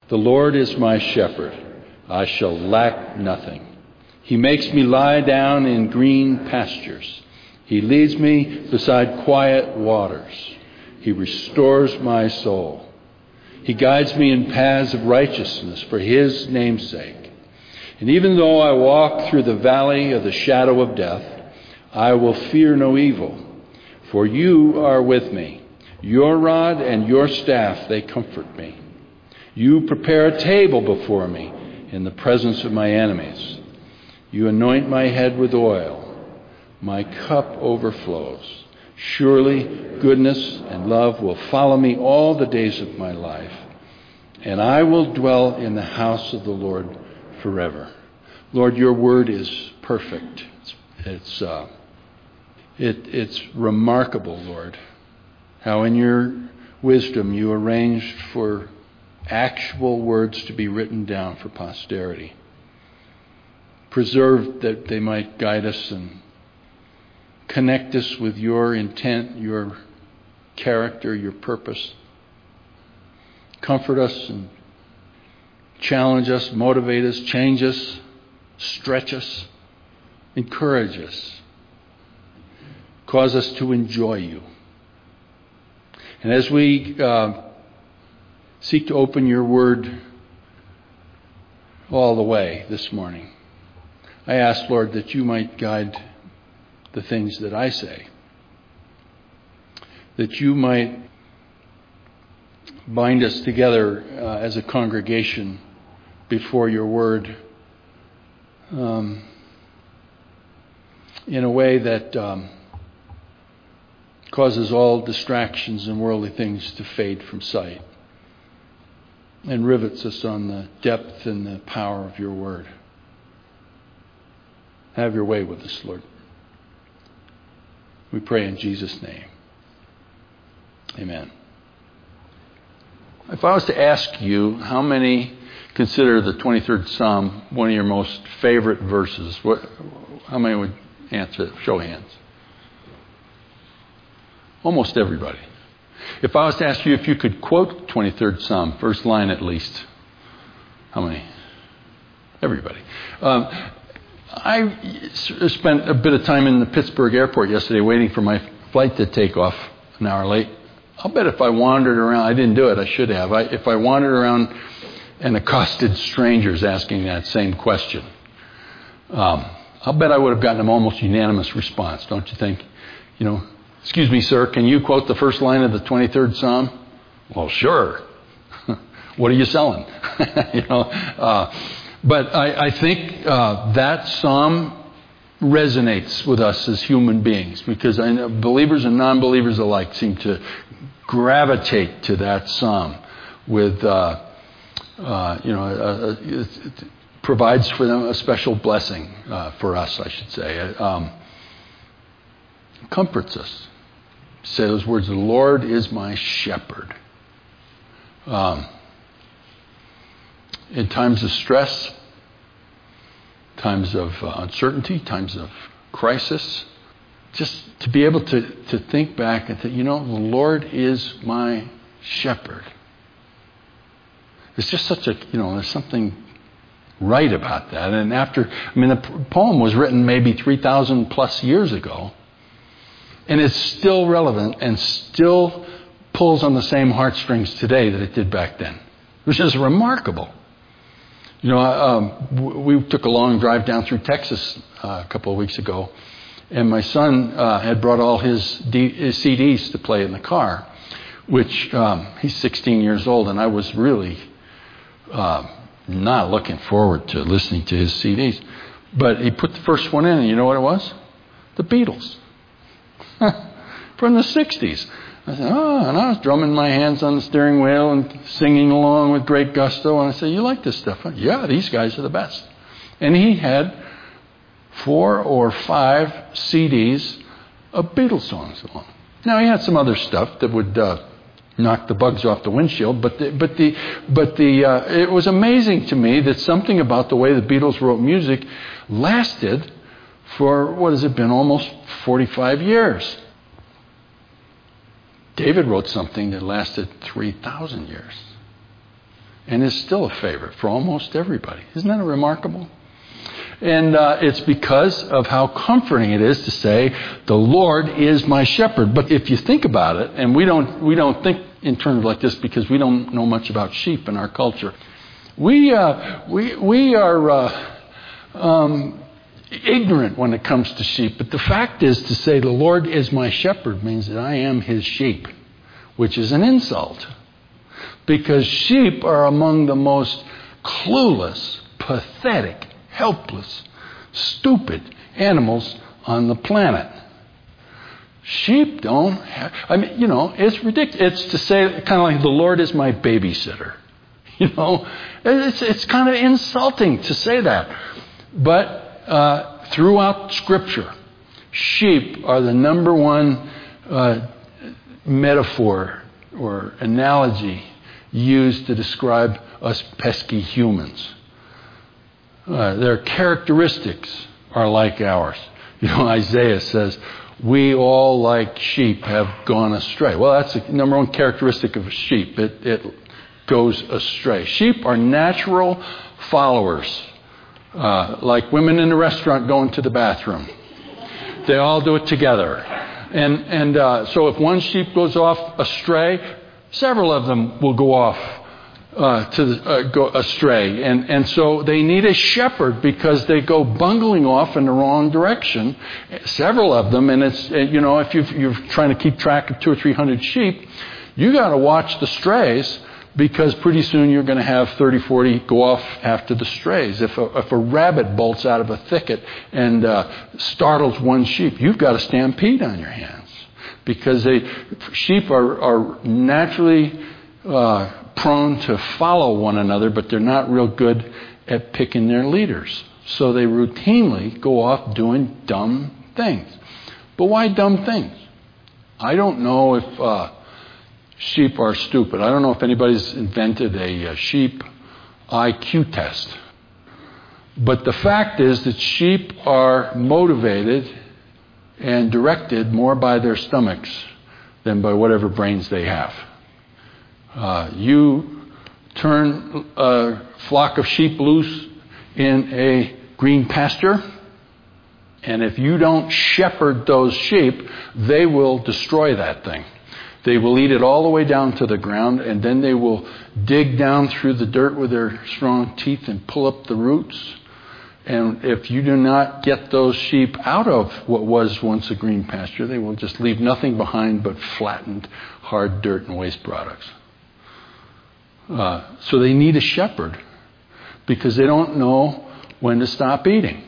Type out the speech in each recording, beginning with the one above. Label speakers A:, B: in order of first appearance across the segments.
A: The Lord is my shepherd. I shall lack nothing. He makes me lie down in green pastures. He leads me beside quiet waters. He restores my soul. He guides me in paths of righteousness for his name's sake. And even though I walk through the valley of the shadow of death, I will fear no evil, for you are with me. Your rod and your staff, they comfort me. You prepare a table before me in the presence of my enemies. You anoint my head with oil. My cup overflows. Surely goodness and love will follow me all the days of my life, and I will dwell in the house of the Lord forever. Lord, your word is perfect. It's remarkable, Lord, how in your wisdom you arranged for actual words to be written down for posterity, preserved that they might guide us and connect us with your intent, your character, your purpose. Comfort us and challenge us, motivate us, change us, stretch us, encourage us, cause us to enjoy you. And as we seek to open your word all the way this morning, I ask, Lord, that you might guide the things that I say, that you might bind us together as a congregation before your word in a way that causes all distractions and worldly things to fade from sight and rivets us on the depth and the power of your word. Have your way with us, Lord. We pray in Jesus' name. Amen. If I was to ask you how many consider the 23rd Psalm one of your most favorite verses, how many would answer? Show hands. Almost everybody. If I was to ask you if you could quote 23rd Psalm, first line at least, how many? Everybody. I spent a bit of time in the Pittsburgh airport yesterday waiting for my flight to take off an hour late. I'll bet if I wandered around, I didn't do it, I should have. If I wandered around and accosted strangers asking that same question, I'll bet I would have gotten an almost unanimous response, don't you think? You know, excuse me, sir, can you quote the first line of the 23rd Psalm? Well, sure. What are you selling? But I think that psalm resonates with us as human beings, because I know believers and non-believers alike seem to gravitate to that psalm with, it provides for them a special blessing for us, I should say. Comforts us. Say those words, the Lord is my shepherd. In times of stress, times of uncertainty, times of crisis, just to be able to think back and think, the Lord is my shepherd. It's just such there's something right about that. And the poem was written maybe 3,000 plus years ago, and it's still relevant and still pulls on the same heartstrings today that it did back then, which is remarkable. We took a long drive down through Texas a couple of weeks ago, and my son had brought all his CDs to play in the car, which he's 16 years old, and I was really not looking forward to listening to his CDs. But he put the first one in, and you know what it was? The Beatles. From the 60s. I said, and I was drumming my hands on the steering wheel and singing along with great gusto. And I said, you like this stuff, huh? Yeah, these guys are the best. And he had 4 or 5 CDs of Beatles songs along. Now, he had some other stuff that would knock the bugs off the windshield, but it was amazing to me that something about the way the Beatles wrote music lasted for, what has it been, almost 45 years. David wrote something that lasted 3,000 years. and is still a favorite for almost everybody. Isn't that remarkable? And it's because of how comforting it is to say, the Lord is my shepherd. But if you think about it, and we don't think in terms like this because we don't know much about sheep in our culture. We are ignorant when it comes to sheep. But the fact is, to say the Lord is my shepherd means that I am his sheep, which is an insult. Because sheep are among the most clueless, pathetic, helpless, stupid animals on the planet. Sheep don't have, it's ridiculous. It's to say kind of like the Lord is my babysitter. It's kind of insulting to say that. But throughout Scripture, sheep are the number one metaphor or analogy used to describe us pesky humans. Their characteristics are like ours. Isaiah says, we all like sheep have gone astray. Well, that's the number one characteristic of a sheep. It goes astray. Sheep are natural followers, like women in a restaurant going to the bathroom. They all do it together. And so if one sheep goes off astray, several of them will go off go astray. And so they need a shepherd because they go bungling off in the wrong direction. Several of them. And it's, if you're trying to keep track of 200 or 300 sheep, you got to watch the strays, because pretty soon you're going to have 30, 40 go off after the strays. If a rabbit bolts out of a thicket and startles one sheep, you've got a stampede on your hands. Because sheep are naturally prone to follow one another, but they're not real good at picking their leaders. So they routinely go off doing dumb things. But why dumb things? I don't know if sheep are stupid. I don't know if anybody's invented a sheep IQ test. But the fact is that sheep are motivated and directed more by their stomachs than by whatever brains they have. You turn a flock of sheep loose in a green pasture, and if you don't shepherd those sheep, they will destroy that thing. They will eat it all the way down to the ground, and then they will dig down through the dirt with their strong teeth and pull up the roots. And if you do not get those sheep out of what was once a green pasture, they will just leave nothing behind but flattened, hard dirt and waste products. So they need a shepherd because they don't know when to stop eating.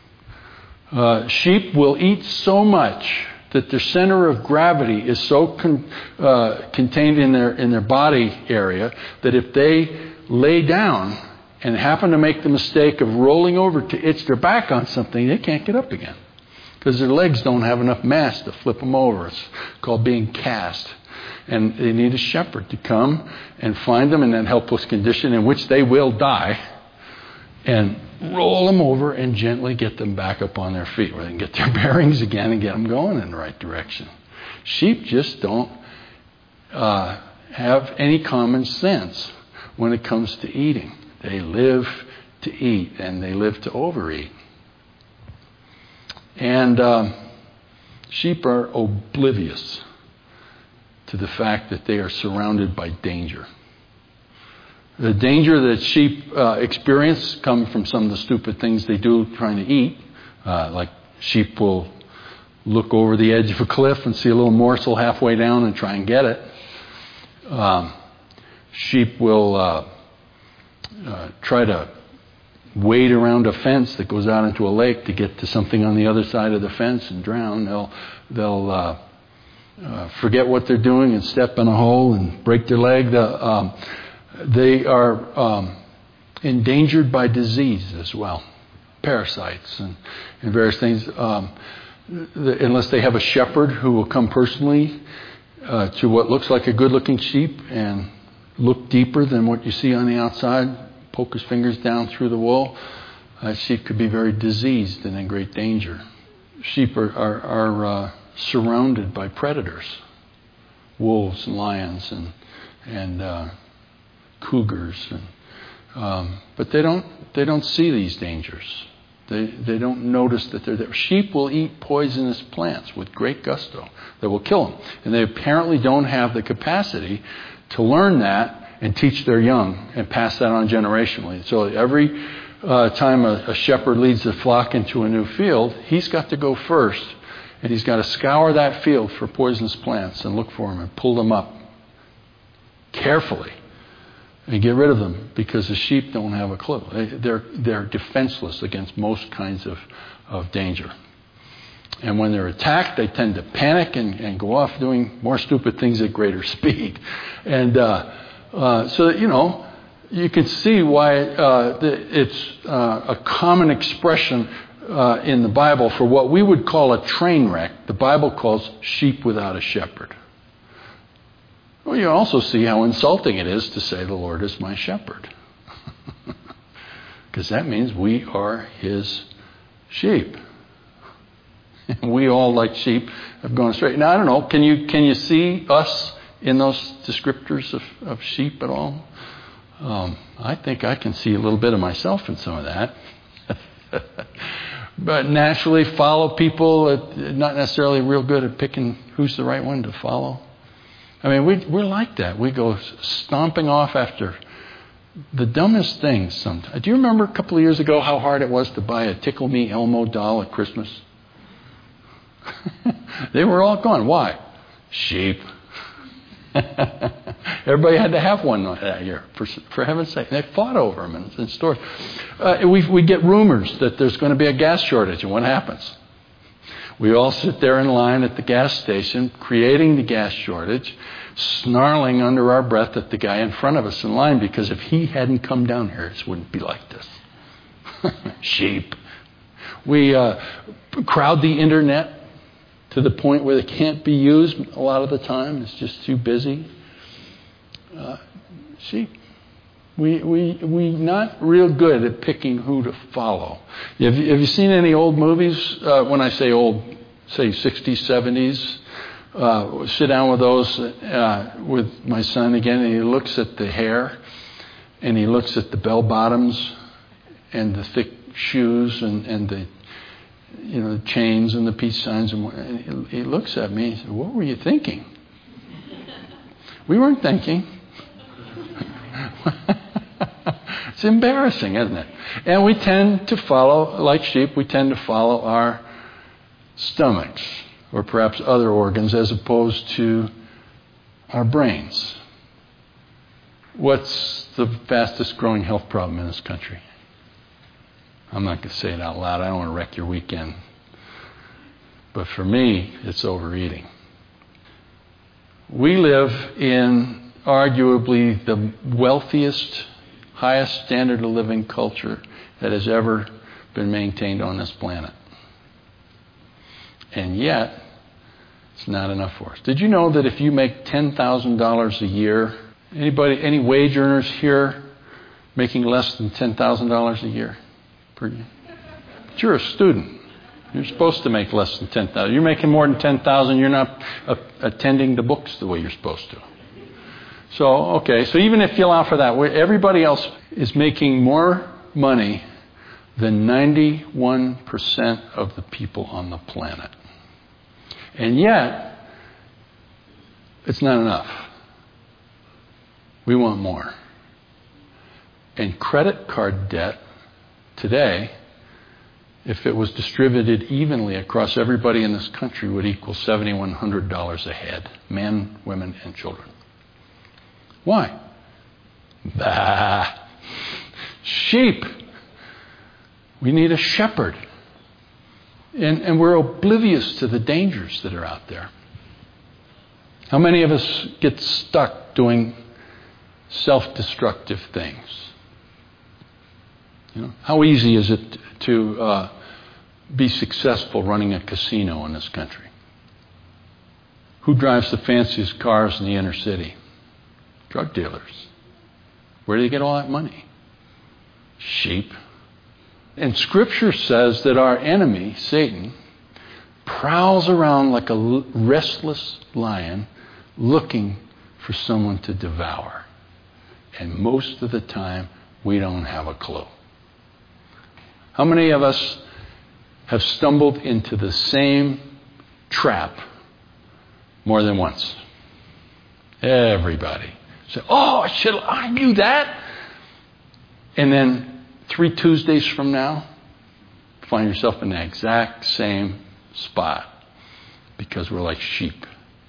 A: Sheep will eat so much that their center of gravity is so contained in their body area that if they lay down and happen to make the mistake of rolling over to itch their back on something, they can't get up again because their legs don't have enough mass to flip them over. It's called being cast. And they need a shepherd to come and find them in that helpless condition in which they will die and roll them over and gently get them back up on their feet where they can get their bearings again and get them going in the right direction. Sheep just don't have any common sense when it comes to eating. They live to eat and they live to overeat. And sheep are oblivious to the fact that they are surrounded by danger. The danger that sheep experience comes from some of the stupid things they do trying to eat. Like sheep will look over the edge of a cliff and see a little morsel halfway down and try and get it. Sheep will try to wade around a fence that goes out into a lake to get to something on the other side of the fence and drown. They'll forget what they're doing and step in a hole and break their leg. They are endangered by disease as well, parasites and various things. Unless they have a shepherd who will come personally to what looks like a good-looking sheep and look deeper than what you see on the outside, poke his fingers down through the wool, that sheep could be very diseased and in great danger. Sheep are surrounded by predators, wolves and lions and cougars, but they don't see these dangers. They don't notice that they're there. Sheep will eat poisonous plants with great gusto that will kill them, and they apparently don't have the capacity to learn that and teach their young and pass that on generationally. So every time a shepherd leads the flock into a new field, he's got to go first, and he's got to scour that field for poisonous plants and look for them and pull them up carefully and get rid of them, because the sheep don't have a clue. They're defenseless against most kinds of danger. And when they're attacked, they tend to panic and go off doing more stupid things at greater speed. And so, you can see why it's a common expression in the Bible for what we would call a train wreck. The Bible calls sheep without a shepherd. Well, you also see how insulting it is to say the Lord is my shepherd. Because that means we are his sheep. And we all, like sheep, have gone astray. Now, I don't know, can you see us in those descriptors of sheep at all? I think I can see a little bit of myself in some of that. But naturally follow people, not necessarily real good at picking who's the right one to follow. I mean, we're like that. We go stomping off after the dumbest things sometimes. Do you remember a couple of years ago how hard it was to buy a Tickle Me Elmo doll at Christmas? They were all gone. Why? Sheep. Everybody had to have one that year, for heaven's sake. They fought over them in stores. We get rumors that there's going to be a gas shortage, and what happens? We all sit there in line at the gas station, creating the gas shortage, snarling under our breath at the guy in front of us in line, because if he hadn't come down here, it wouldn't be like this. Sheep. We crowd the internet to the point where it can't be used a lot of the time. It's just too busy. Sheep. We not real good at picking who to follow. Have you seen any old movies? When I say old, say 60s, 70s. Sit down with those with my son again, and he looks at the hair, and he looks at the bell bottoms, and the thick shoes, and the the chains and the peace signs, and he looks at me and says, "What were you thinking?" We weren't thinking. It's embarrassing, isn't it? And we tend to follow, like sheep, we tend to follow our stomachs or perhaps other organs as opposed to our brains. What's the fastest growing health problem in this country? I'm not going to say it out loud. I don't want to wreck your weekend. But for me, it's overeating. We live in arguably the wealthiest, highest standard of living culture that has ever been maintained on this planet. And yet, it's not enough for us. Did you know that if you make $10,000 a year, any wage earners here making less than $10,000 a year per year? But you're a student. You're supposed to make less than $10,000. You're making more than $10,000. You're not attending the books the way you're supposed to. So even if you allow for that, everybody else is making more money than 91% of the people on the planet. And yet, it's not enough. We want more. And credit card debt today, if it was distributed evenly across everybody in this country, would equal $7,100 a head. Men, women, and children. Why? Bah. Sheep. We need a shepherd. And we're oblivious to the dangers that are out there. How many of us get stuck doing self-destructive things? How easy is it to be successful running a casino in this country? Who drives the fanciest cars in the inner city? Drug dealers. Where do they get all that money? Sheep. And Scripture says that our enemy, Satan, prowls around like a restless lion looking for someone to devour. And most of the time, we don't have a clue. How many of us have stumbled into the same trap more than once? Everybody. Say, oh, I knew that. And then 3 Tuesdays from now, find yourself in the exact same spot because we're like sheep.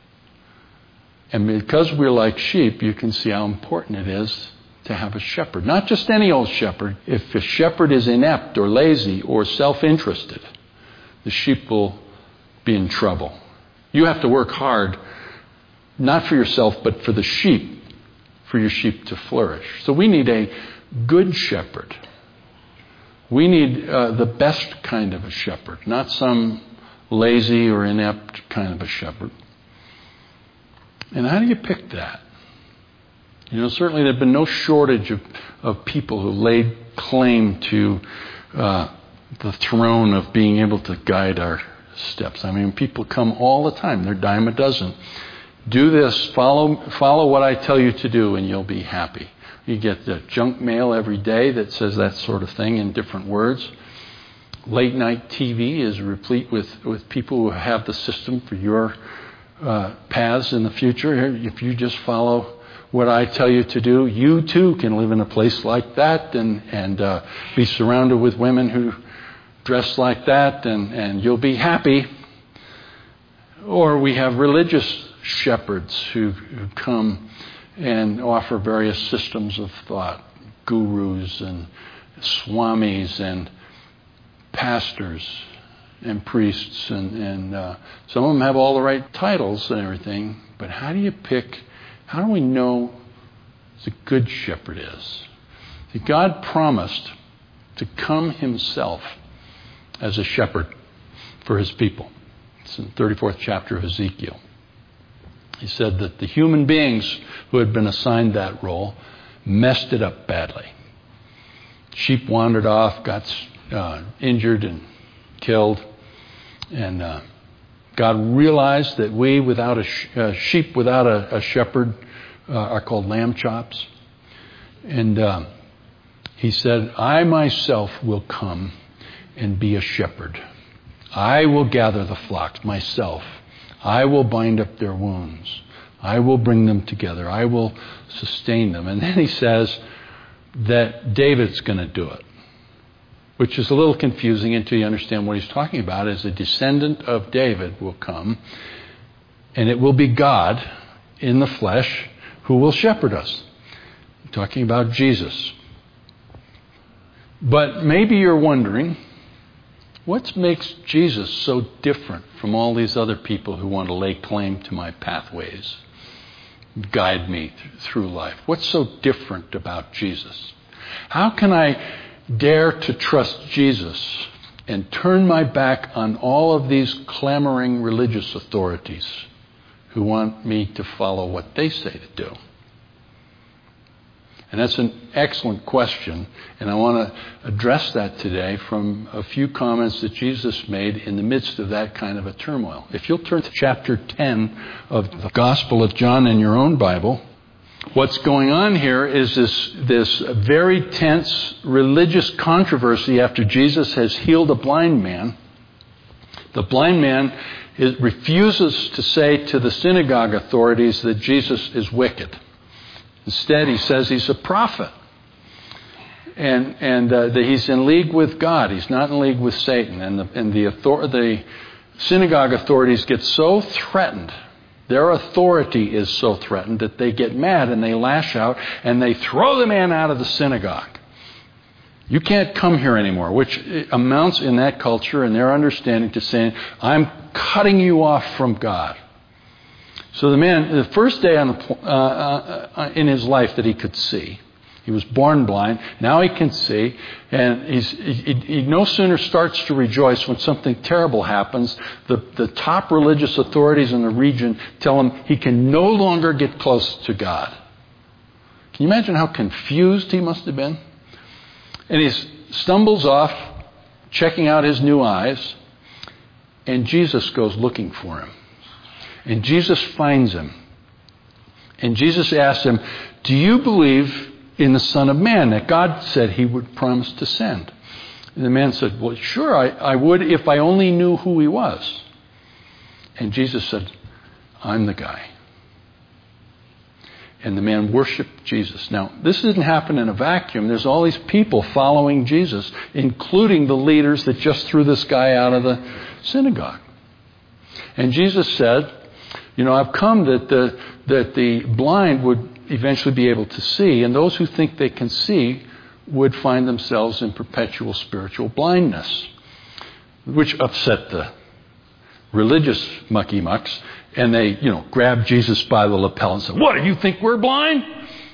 A: And because we're like sheep, you can see how important it is to have a shepherd. Not just any old shepherd. If a shepherd is inept or lazy or self-interested, the sheep will be in trouble. You have to work hard, not for yourself, but for the sheep, for your sheep to flourish. So we need a good shepherd. We need the best kind of a shepherd, not some lazy or inept kind of a shepherd. And how do you pick that? Certainly there have been no shortage of people who laid claim to the throne of being able to guide our steps. I mean, people come all the time. They're a dime a dozen. Do this, follow what I tell you to do, and you'll be happy. You get the junk mail every day that says that sort of thing in different words. Late night TV is replete with people who have the system for your paths in the future. If you just follow what I tell you to do, you too can live in a place like that and be surrounded with women who dress like that, and you'll be happy. Or we have religious shepherds who come and offer various systems of thought, gurus and swamis and pastors and priests, and some of them have all the right titles and everything, but how do we know the good shepherd is? See, God promised to come himself as a shepherd for his people. It's in the 34th chapter of Ezekiel. He said that the human beings who had been assigned that role messed it up badly. Sheep wandered off, got injured and killed. And God realized that we, without a sheep without a shepherd, are called lamb chops. And he said, I myself will come and be a shepherd. I will gather the flocks myself. I will bind up their wounds. I will bring them together. I will sustain them. And then he says that David's going to do it, which is a little confusing until you understand what he's talking about. As a descendant of David will come, and it will be God in the flesh who will shepherd us. I'm talking about Jesus. But maybe you're wondering, what makes Jesus so different from all these other people who want to lay claim to my pathways, guide me through life? What's so different about Jesus? How can I dare to trust Jesus and turn my back on all of these clamoring religious authorities who want me to follow what they say to do? And that's an excellent question, and I want to address that today from a few comments that Jesus made in the midst of that kind of a turmoil. If you'll turn to chapter 10 of the Gospel of John in your own Bible, what's going on here is this very tense religious controversy after Jesus has healed a blind man. The blind man refuses to say to the synagogue authorities that Jesus is wicked. Instead, he says he's a prophet and that he's in league with God. He's not in league with Satan. And the synagogue authorities get so threatened. Their authority is so threatened that they get mad and they lash out and they throw the man out of the synagogue. You can't come here anymore, which amounts in that culture and their understanding to saying, I'm cutting you off from God. So the man, the first day in his life that he could see, he was born blind. Now he can see, and he no sooner starts to rejoice when something terrible happens. The top religious authorities in the region tell him he can no longer get close to God. Can you imagine how confused he must have been? And he stumbles off, checking out his new eyes, and Jesus goes looking for him. And Jesus finds him. And Jesus asks him, do you believe in the Son of Man that God said he would promise to send. And the man said, well, sure, I would if I only knew who he was. And Jesus said, I'm the guy. And the man worshiped Jesus. Now, this didn't happen in a vacuum. There's all these people following Jesus, including the leaders that just threw this guy out of the synagogue. And Jesus said, I've come that the blind would eventually be able to see, and those who think they can see would find themselves in perpetual spiritual blindness, which upset the religious mucky-mucks. And they, grabbed Jesus by the lapel and said, what, do you think we're blind?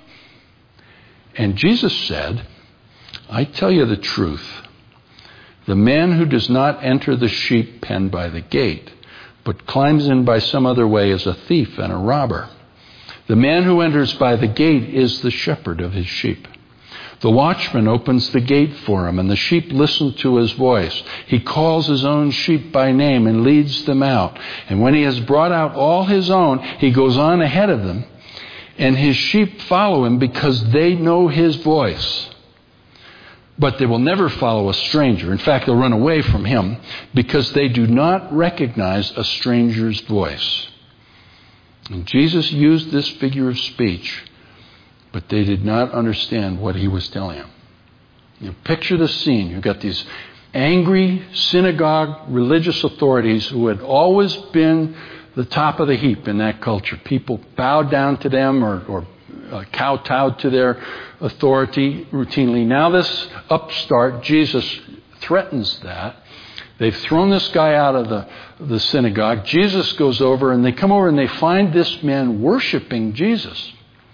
A: And Jesus said, I tell you the truth. The man who does not enter the sheep pen by the gate, but climbs in by some other way is a thief and a robber. The man who enters by the gate is the shepherd of his sheep. The watchman opens the gate for him, and the sheep listen to his voice. He calls his own sheep by name and leads them out. And when he has brought out all his own, he goes on ahead of them, and his sheep follow him because they know his voice. But they will never follow a stranger. In fact, they'll run away from him because they do not recognize a stranger's voice. And Jesus used this figure of speech, but they did not understand what he was telling them. Picture the scene. You've got these angry synagogue religious authorities who had always been the top of the heap in that culture. People bowed down to them or kowtowed to their authority routinely. Now this upstart, Jesus, threatens that. They've thrown this guy out of the synagogue. Jesus goes over, and they come over and they find this man worshiping Jesus,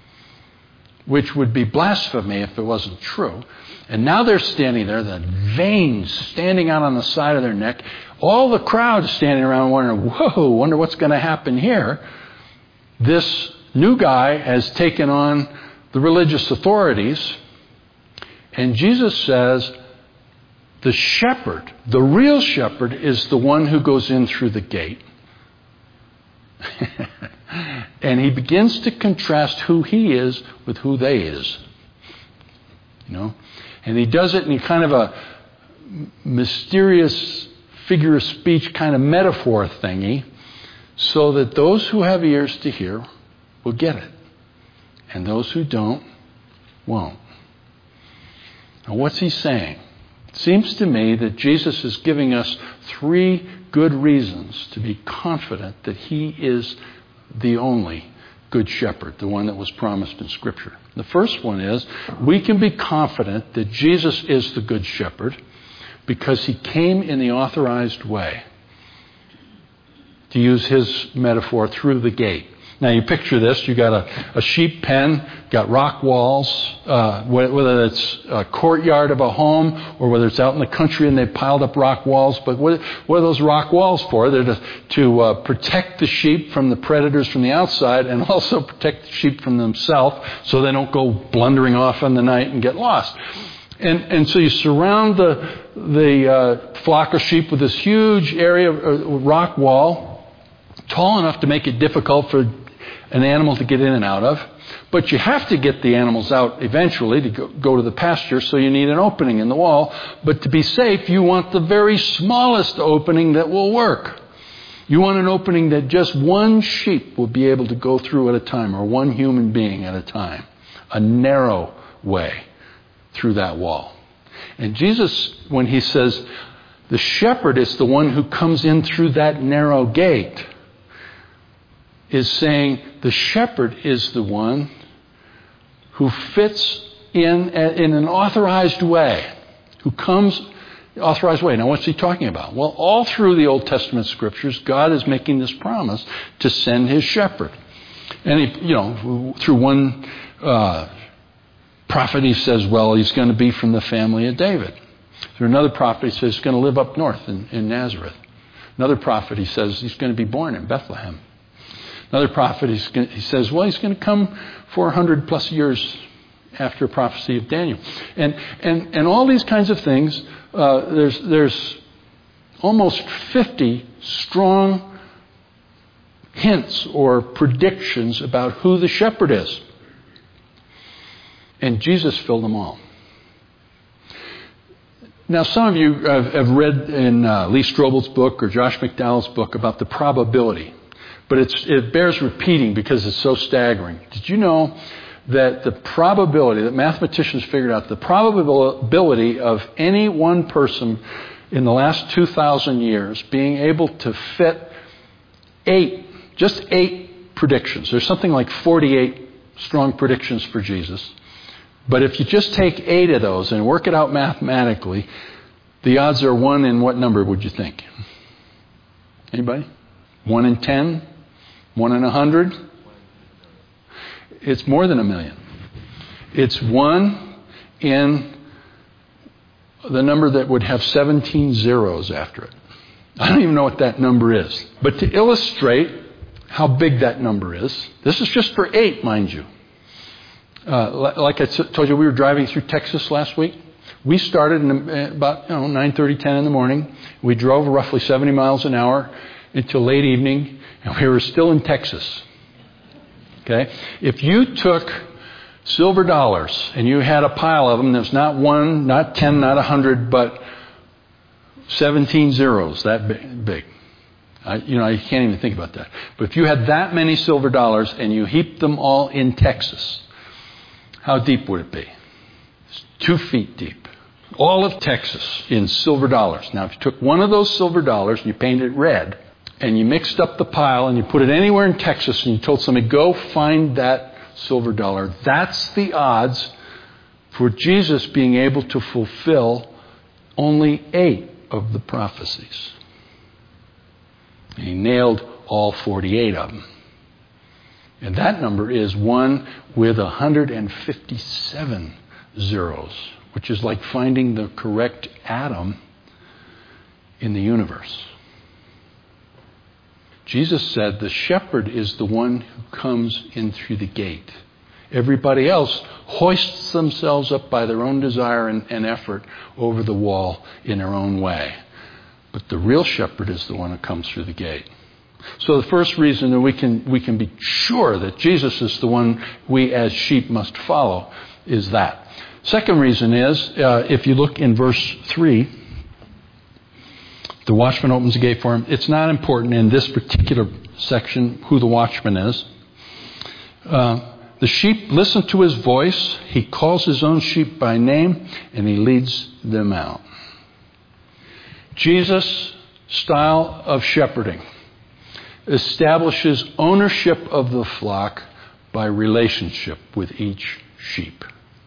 A: which would be blasphemy if it wasn't true. And now they're standing there, the veins standing out on the side of their neck. All the crowd standing around wondering, whoa, wonder what's going to happen here. This new guy has taken on the religious authorities. And Jesus says, the shepherd, the real shepherd, is the one who goes in through the gate. And he begins to contrast who he is with who they is. And he does it in kind of a mysterious figure of speech kind of metaphor thingy, so that those who have ears to hear will get it. And those who don't, won't. Now what's he saying? It seems to me that Jesus is giving us 3 good reasons to be confident that he is the only good shepherd, the one that was promised in Scripture. The first one is, we can be confident that Jesus is the good shepherd because he came in the authorized way, to use his metaphor, through the gate. Now you picture this, you got a sheep pen, got rock walls, whether it's a courtyard of a home or whether it's out in the country and they piled up rock walls. But what are those rock walls for? They're to protect the sheep from the predators from the outside, and also protect the sheep from themselves so they don't go blundering off in the night and get lost. And so you surround the flock of sheep with this huge area of rock wall, tall enough to make it difficult for an animal to get in and out of. But you have to get the animals out eventually to go to the pasture, so you need an opening in the wall. But to be safe, you want the very smallest opening that will work. You want an opening that just one sheep will be able to go through at a time, or one human being at a time. A narrow way through that wall. And Jesus, when he says the shepherd is the one who comes in through that narrow gate, is saying the shepherd is the one who fits in an authorized way, who comes authorized way. Now, what's he talking about? Well, all through the Old Testament scriptures, God is making this promise to send his shepherd. And he, through one prophet, he says, well, he's going to be from the family of David. Through another prophet, he says he's going to live up north in Nazareth. Another prophet, he says he's going to be born in Bethlehem. Another prophet, he says, well, he's going to come 400 plus years after prophecy of Daniel. And all these kinds of things, there's almost 50 strong hints or predictions about who the shepherd is. And Jesus filled them all. Now, some of you have read in Lee Strobel's book or Josh McDowell's book about the probability. But it bears repeating because it's so staggering. Did you know that the probability, that mathematicians figured out, the probability of any one person in the last 2,000 years being able to fit just eight predictions. There's something like 48 strong predictions for Jesus. But if you just take 8 of those and work it out mathematically, the odds are 1 in what number would you think? Anybody? 1 in 10? 1 in 100? It's more than 1 million. It's 1 in the number that would have 17 zeros after it. I don't even know what that number is. But to illustrate how big that number is, this is just for 8, mind you. Like I told you, we were driving through Texas last week. We started about 9:30, 10 in the morning. We drove roughly 70 miles an hour until late evening, and we were still in Texas. Okay? If you took silver dollars and you had a pile of them, there's not 1, not 10, not 100, but 17 zeros, that big. You can't even think about that. But if you had that many silver dollars and you heaped them all in Texas, how deep would it be? It's 2 feet deep. All of Texas in silver dollars. Now, if you took one of those silver dollars and you painted it red, and you mixed up the pile and you put it anywhere in Texas and you told somebody, go find that silver dollar, that's the odds for Jesus being able to fulfill only 8 of the prophecies. And he nailed all 48 of them. And that number is 1 with 157 zeros, which is like finding the correct atom in the universe. Jesus said the shepherd is the one who comes in through the gate. Everybody else hoists themselves up by their own desire and effort over the wall in their own way. But the real shepherd is the one who comes through the gate. So the first reason that we can be sure that Jesus is the one we as sheep must follow is that. Second reason is, if you look in verse 3, the watchman opens the gate for him. It's not important in this particular section who the watchman is. The sheep listen to his voice. He calls his own sheep by name, and he leads them out. Jesus' style of shepherding establishes ownership of the flock by relationship with each sheep.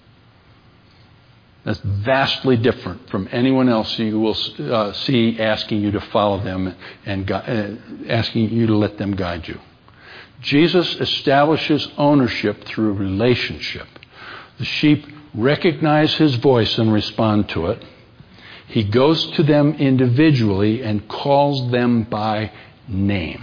A: That's vastly different from anyone else you will see asking you to follow them and asking you to let them guide you. Jesus establishes ownership through relationship. The sheep recognize his voice and respond to it. He goes to them individually and calls them by name.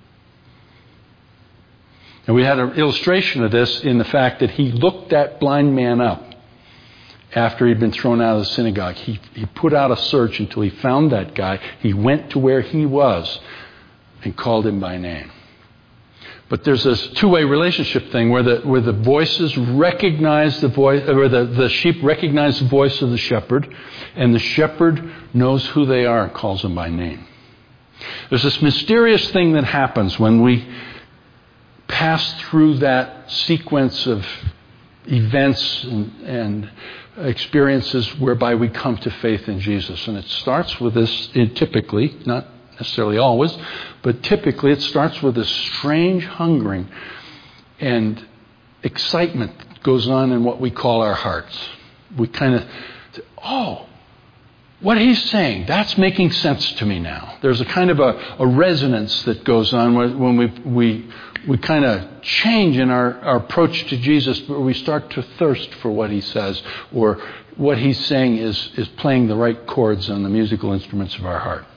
A: And we had an illustration of this in the fact that he looked that blind man up after he'd been thrown out of the synagogue. He put out a search until he found that guy. He went to where he was and called him by name. But there's this two-way relationship thing where the voices recognize the voice, or the sheep recognize the voice of the shepherd, and the shepherd knows who they are and calls them by name. There's this mysterious thing that happens when we pass through that sequence of events and experiences whereby we come to faith in Jesus. And it starts with this, typically, not necessarily always, but typically it starts with this strange hungering and excitement that goes on in what we call our hearts. We kind of say, oh, what he's saying, that's making sense to me now. There's a kind of a resonance that goes on when we kind of change in our approach to Jesus, but we start to thirst for what he says, or what he's saying is playing the right chords on the musical instruments of our heart.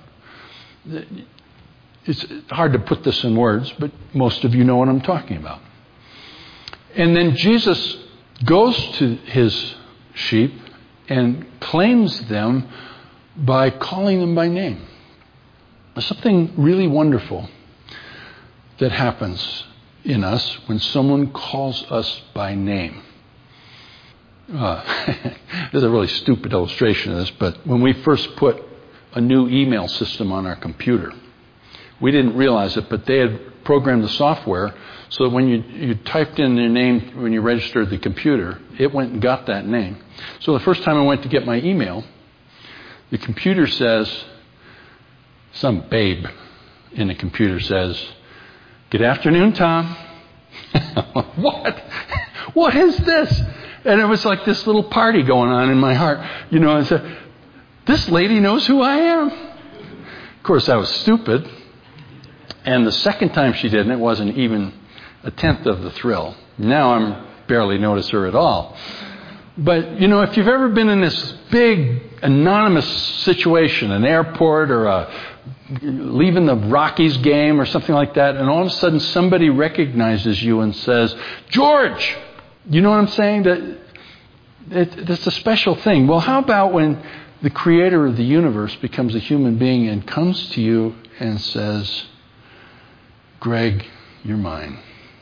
A: It's hard to put this in words, but most of you know what I'm talking about. And then Jesus goes to his sheep and claims them by calling them by name. There's something really wonderful that happens in us when someone calls us by name. This is a really stupid illustration of this, but when we first put a new email system on our computer, we didn't realize it, but they had programmed the software so that when you typed in your name when you registered the computer, it went and got that name. So the first time I went to get my email, the computer says, some babe in the computer says, "Good afternoon, Tom." What? What is this? And it was like this little party going on in my heart. You know, I said, this lady knows who I am. Of course, I was stupid. And the second time she did, and it wasn't even a tenth of the thrill. Now I'm barely notice her at all. But, you know, if you've ever been in this big anonymous situation, an airport or leaving the Rockies game or something like that, and all of a sudden somebody recognizes you and says, "George!" You know what I'm saying? That's a special thing. Well, how about when the creator of the universe becomes a human being and comes to you and says, "Greg, you're mine."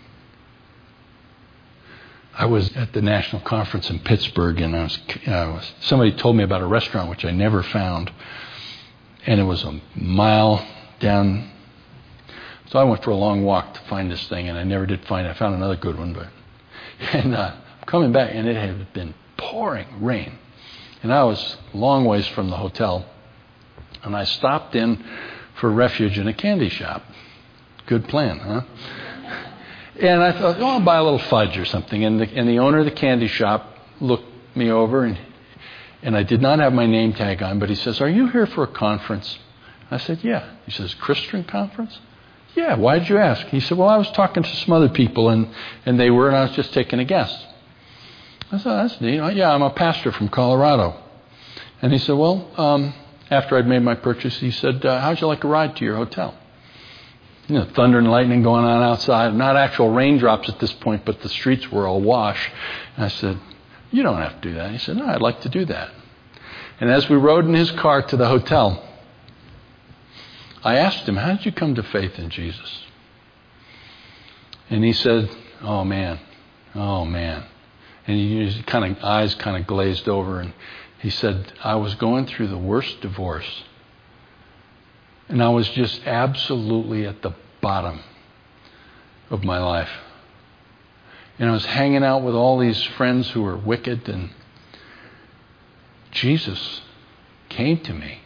A: I was at the national conference in Pittsburgh, and somebody told me about a restaurant which I never found, and it was a mile down. So I went for a long walk to find this thing, and I never did find it. I found another good one, I'm coming back, and it had been pouring rain, and I was a long ways from the hotel, and I stopped in for refuge in a candy shop. Good plan, huh? And I thought, I'll buy a little fudge or something. And the owner of the candy shop looked me over, and I did not have my name tag on, but he says, "Are you here for a conference?" I said, "Yeah." He says, "Christian conference?" "Yeah, why did you ask?" He said, "Well, I was talking to some other people, and they were, and I was just taking a guess." I said, "That's neat." "Yeah, I'm a pastor from Colorado." And he said, "Well, after I'd made my purchase," he said, "How'd you like a ride to your hotel?" You know, thunder and lightning going on outside. Not actual raindrops at this point, but the streets were awash. And I said, "You don't have to do that." He said, "No, I'd like to do that." And as we rode in his car to the hotel, I asked him, "How did you come to faith in Jesus?" And he said, oh man. And his eyes kind of glazed over, and he said, "I was going through the worst divorce. And I was just absolutely at the bottom of my life. And I was hanging out with all these friends who were wicked, and Jesus came to me.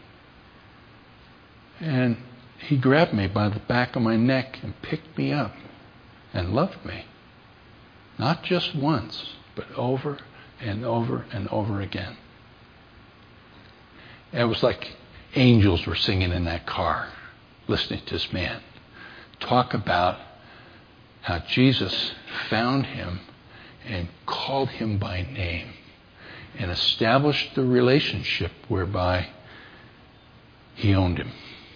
A: And he grabbed me by the back of my neck and picked me up and loved me. Not just once, but over and over and over again." And it was like angels were singing in that car, listening to this man talk about how Jesus found him and called him by name and established the relationship whereby he owned him.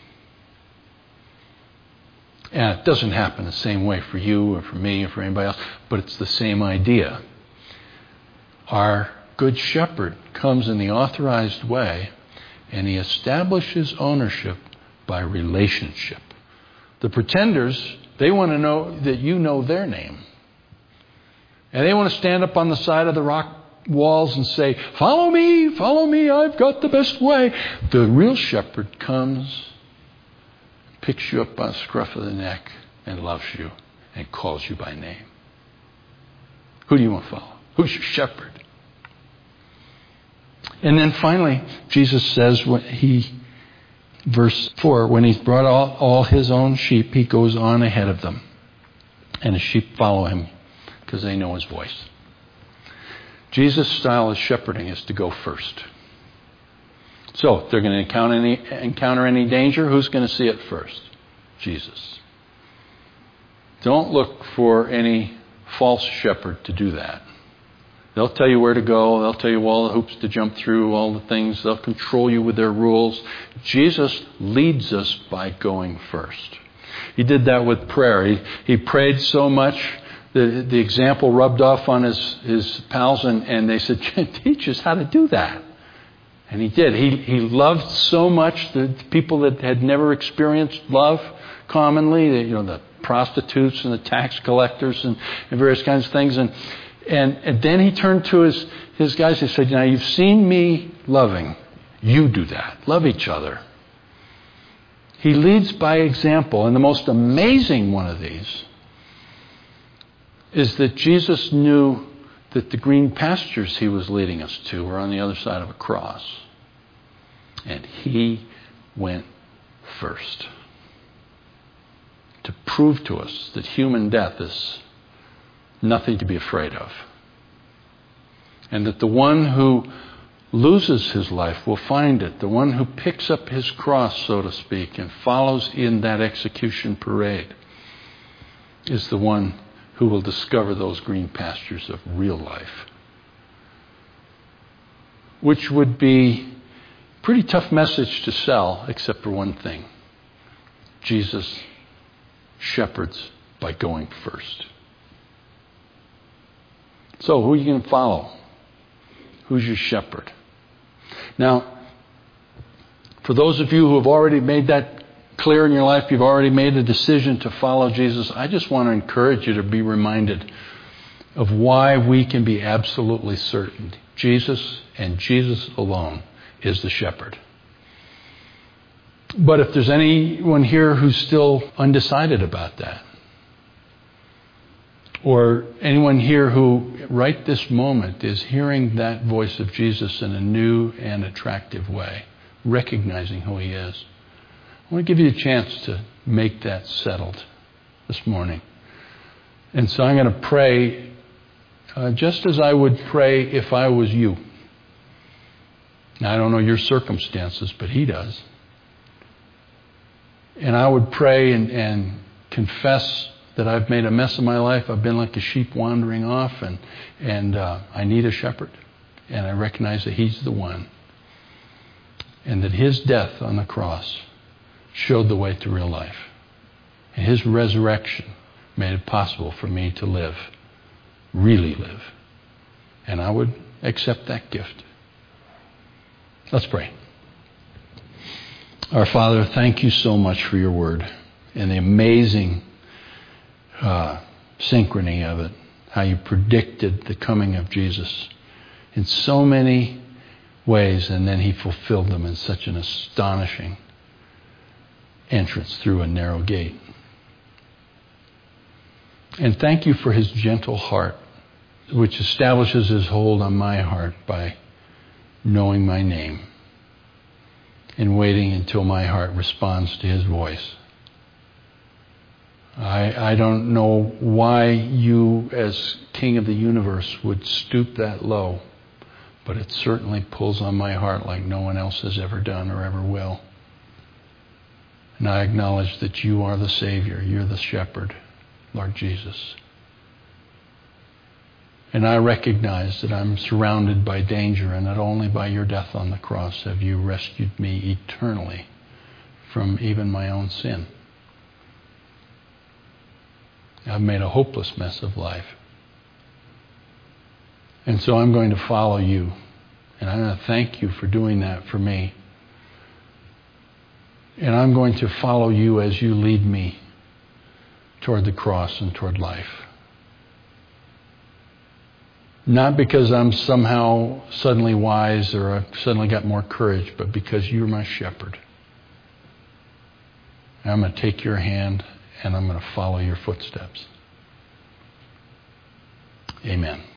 A: And it doesn't happen the same way for you or for me or for anybody else, but it's the same idea. Our good shepherd comes in the authorized way, and he establishes ownership by relationship. The pretenders, they want to know that you know their name. And they want to stand up on the side of the rock walls and say, follow me, I've got the best way." The real shepherd comes, picks you up by the scruff of the neck, and loves you and calls you by name. Who do you want to follow? Who's your shepherd? And then finally, Jesus says, verse 4, when he's brought all his own sheep, he goes on ahead of them. And the sheep follow him because they know his voice. Jesus' style of shepherding is to go first. So if they're going to encounter any danger, who's going to see it first? Jesus. Don't look for any false shepherd to do that. They'll tell you where to go. They'll tell you all the hoops to jump through, all the things. They'll control you with their rules. Jesus leads us by going first. He did that with prayer. He prayed so much that the example rubbed off on his pals, and they said, "Teach us how to do that." And he did. He loved so much the people that had never experienced love commonly, the prostitutes and the tax collectors and various kinds of things. And then he turned to his guys, he said, now you've seen me loving. You do that. Love each other. He leads by example. And the most amazing one of these is that Jesus knew that the green pastures he was leading us to were on the other side of a cross. And he went first to prove to us that human death is nothing to be afraid of. And that the one who loses his life will find it. The one who picks up his cross, so to speak, and follows in that execution parade is the one who will discover those green pastures of real life. Which would be a pretty tough message to sell, except for one thing. Jesus shepherds by going first. So, who are you going to follow? Who's your shepherd? Now, for those of you who have already made that clear in your life, you've already made a decision to follow Jesus, I just want to encourage you to be reminded of why we can be absolutely certain Jesus and Jesus alone is the shepherd. But if there's anyone here who's still undecided about that, or anyone here who right this moment is hearing that voice of Jesus in a new and attractive way, recognizing who he is, I want to give you a chance to make that settled this morning. And so I'm going to pray just as I would pray if I was you. Now, I don't know your circumstances, but he does. And I would pray and confess that I've made a mess of my life. I've been like a sheep wandering off, and I need a shepherd. And I recognize that he's the one. And that his death on the cross showed the way to real life. And his resurrection made it possible for me to live, really live. And I would accept that gift. Let's pray. Our Father, thank you so much for your word and the amazing synchrony of it, how you predicted the coming of Jesus in so many ways, and then he fulfilled them in such an astonishing entrance through a narrow gate. And thank you for his gentle heart, which establishes his hold on my heart by knowing my name and waiting until my heart responds to his voice. I don't know why you, as King of the universe, would stoop that low, but it certainly pulls on my heart like no one else has ever done or ever will. And I acknowledge that you are the Savior. You're the shepherd, Lord Jesus. And I recognize that I'm surrounded by danger, and that only by your death on the cross have you rescued me eternally from even my own sin. I've made a hopeless mess of life. And so I'm going to follow you. And I'm going to thank you for doing that for me. And I'm going to follow you as you lead me toward the cross and toward life. Not because I'm somehow suddenly wise or I've suddenly got more courage, but because you're my shepherd. And I'm going to take your hand and I'm going to follow your footsteps. Amen.